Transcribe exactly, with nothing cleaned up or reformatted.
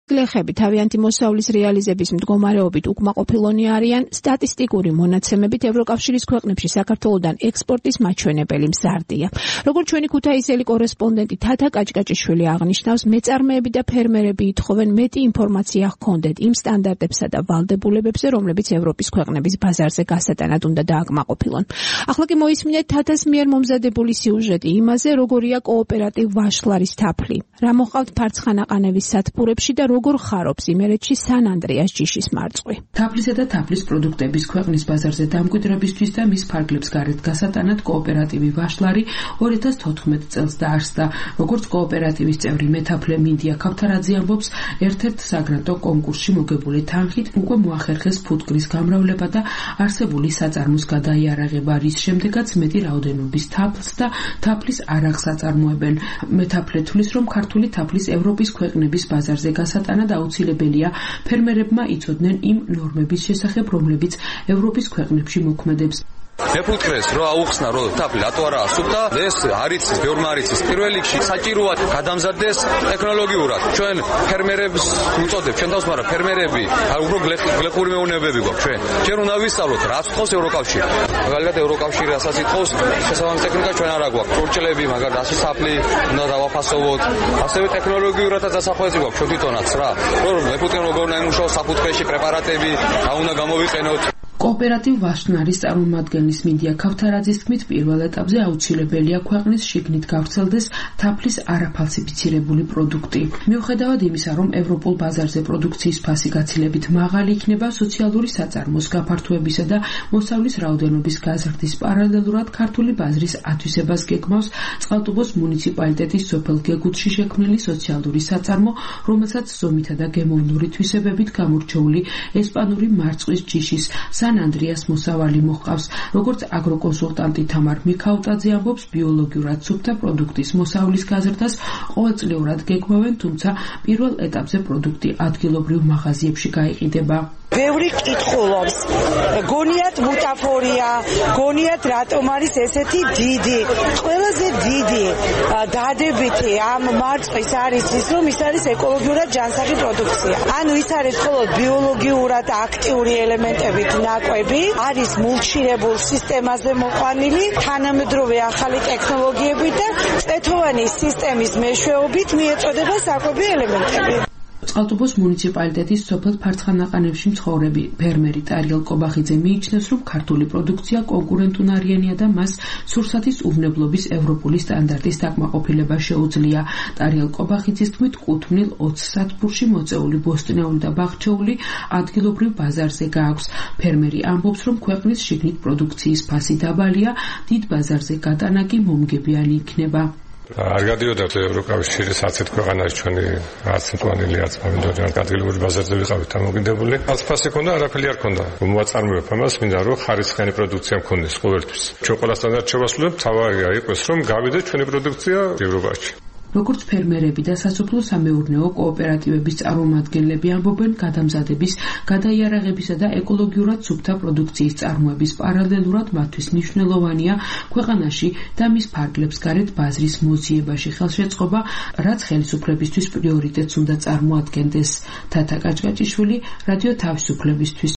გლეხები თავიანთი მოსავლის რეალიზების მდგომარეობით უკმაყოფილონი არიან, სტატისტიკური მონაცემებით ევროკავშირის ქვეყნებში საქართველოდან ექსპორტის მაჩვენებელი მზარდია. Როგორც ჩვენი ქუთაისელი კორესპონდენტი თათა კაჭკაჭიშვილი აღნიშნავს, მეწარმეები და ფერმერები ითხოვენ მეტი ინფორმაცია ჰქონდეთ იმ სტანდარტებსა და ვალდებულებებზე, რომლებიც ევროპის ქვეყნების ბაზარზე გასატანად უნდა დააკმაყოფილონ. ახლა კი მოისმინეთ თათას მიერ მომზადებული სიუჟეტი იმაზე, როგორია კოოპერატივ ვაშლარის თაფლი. რა მოყავთ ფარცხანაყანევის სათბურებში და როგორ ხარობს იმერეთში სან-ანდრეას ჯიშის მარწყვი. თაფლისა და თაფლის პროდუქტების ქვეყნის ბაზარზე დამკვიდრებისთვის და მის ფარგლებს გარეთ გასატანად კოოპერატივი ვაშლარი ორი ათას თოთხმეტ წელს დაარსდა. როგორც კოოპერატივის წევრი მეთაფლე მინდია ქავთარაძე ამბობს, ერთ-ერთ საგრანტო კონკურსში მოგებული თანხით უკვე მოახერხეს ფუტკრის გამრავლება და არსებული საწარმოს გადაიარაღება, რის შემდეგაც მეტი რაოდენობის თაფლს და თაფლის არაღს აწარმოებენ. მეთაფლე თვლის, რომ ქართული თაფლის ევროპის ქვეყნების ბაზარზე გასატანად აუცილებელია ფერმერებმა იცოდნენ იმ ნორმების შესახებ, რომლებიც ევროპის ქვეყნებში მოქმედებს. მეფუტკრეს რო აუხსნა რო თაფლი რატო არა სუფთა ეს არიცის ბევრმა არიცის პირველ რიგში საჭიროა გადამზადდეს ტექნოლოგიურად ჩვენ ფერმერებს უწოდებთ ჩვენ თავს მაგრამ ფერმერები უფრო გლეხური მეურნეობები გვაქვს ჩვენ ჩვენ უნდა ვისწავლოთ რაც თხოვს ევროკავშირი მაგალითად ევროკავშირი რასაც ითხოვს შესაბამის ტექნიკა ჩვენ არ აქვს ჭურჭლები მაგალითად ასე თაფლი უნდა დავაფასოვოთ ასევე ტექნოლოგიურადაც დასახვეწი გვაქვს ჩვენ თვითონაც რა რომ მეფუტკრე როგორ უნდა იმუშაოს საფუძველში პრეპარატები რა უნდა გამოვიყენოთ. კოოპერატივ ვაშნარის წარმომადგენლის მინდია ქავთარაძის თქმით, პირველ ეტაპზე აუცილებელია ქვეყნის შიგნით გავრცელდეს თაფლის არაფალსიფიცირებული პროდუქტი. მიუხედავად იმისა, რომ ევროპულ ბაზარზე პროდუქციის ფასი გაცილებით მაღალი იქნება, სოციალური საწარმოს გაფართოებისა და მოსავლის რაოდენობის გაზრდის პარალელურად ქართული ბაზრის ათვისებას გეგმავს წყალტუბოს მუნიციპალიტეტის სოფელ გეგუთში შექმნილი სოციალური საწარმო, რომელსაც ზომითა და გემოვნური თვისებებით გამორჩეული ესპანური მარწყვის ჯიშის სან-ანდრეას მოსავალი მოჰყავს. როგორც აგროკონსულტანტი თამარ მიქაუტაძე ამბობს, ბიოლოგიურად სუფთა პროდუქტის მოსავლის გაზრდას ყოველწლიურად გეგმავენ, თუმცა პირველ ეტაპზე პროდუქტი ადგილობრივ მაღაზიებში გაიყიდება. ბევრი კითხულობს, გონიათ ბუტაფორია, გონიათ რატომ არის ესეთი დიდი, ყველაზე დიდი დადებითი ამ მარწყვის არის ის, რომ ის არის ეკოლოგიურად ჯანსაღი პროდუქცია. ანუ ის არის მხოლოდ ბიოლოგიურად აქტიური ელემენტებით ნაკვები, არის მულჩირებულ სისტემაზე მოყვანილი, თანამედროვე ახალი ტექნოლოგიებით და წვეთოვანი სისტემის მეშვეობით მიეწოდება საკვები ელემენტები. წყალტუბოს მუნიციპალიტეტის სოფელ ფარცხანაყანევში მცხოვრები ფერმერი ტარიელ კობახიძე მიიჩნევს, რომ ქართული პროდუქცია კონკურენტუნარიანია და მას სურსათის უვნებლობის ევროპული სტანდარტის დაკმაყოფილება შეუძლია. ტარიელ კობახიძის თქმით, კუთვნილ ოცს სათბურში მოწეული ბოსტნეული და ბაღჩეული ადგილობრივ ბაზარზე გააქვს. ფერმერი ამბობს, რომ ქვეყნის შიგნით პროდუქციის ფასი დაბალია, დიდ ბაზარზე გატანა კი მომგებიანი იქნება. არ გადიოდათ ევროკავშირის ასეთ ქვეყანაში ჩვენი არც მწვანილი არც პომიდორი არც ადგილობრივ ბაზარზე ვიყავით დამოკიდებული. არც ფასი ქონდა, არაფერი არ ქონდა. მოაწარმოებ ამას, მინდა რომ ხარისხიანი პროდუქცია მქონდეს ყოველთვის. ჩვენ ყველა სტანდარტს შევასრულებთ, თავარია იყოს რომ გავიდეთ ჩვენი პროდუქცია ევროპაში. როგორც ფერმერები და სასოფლო-სამეურნეო კოოპერატივების წარმომადგენლები ამბობენ, გადამზადების, გადაიარაღებისა და ეკოლოგიურად სუფთა პროდუქციის წარმოების პარალელურად მათთვის მნიშვნელოვანია ქვეყანაში და მის ფარგლებს გარეთ ბაზრის მოძიებაში ხელშეწყობა, რაც ხელისუფლებისთვის პრიორიტეტს უნდა წარმოადგენდეს. თათა კაჭკაჭიშვილი, რადიო თავისუფლებისთვის.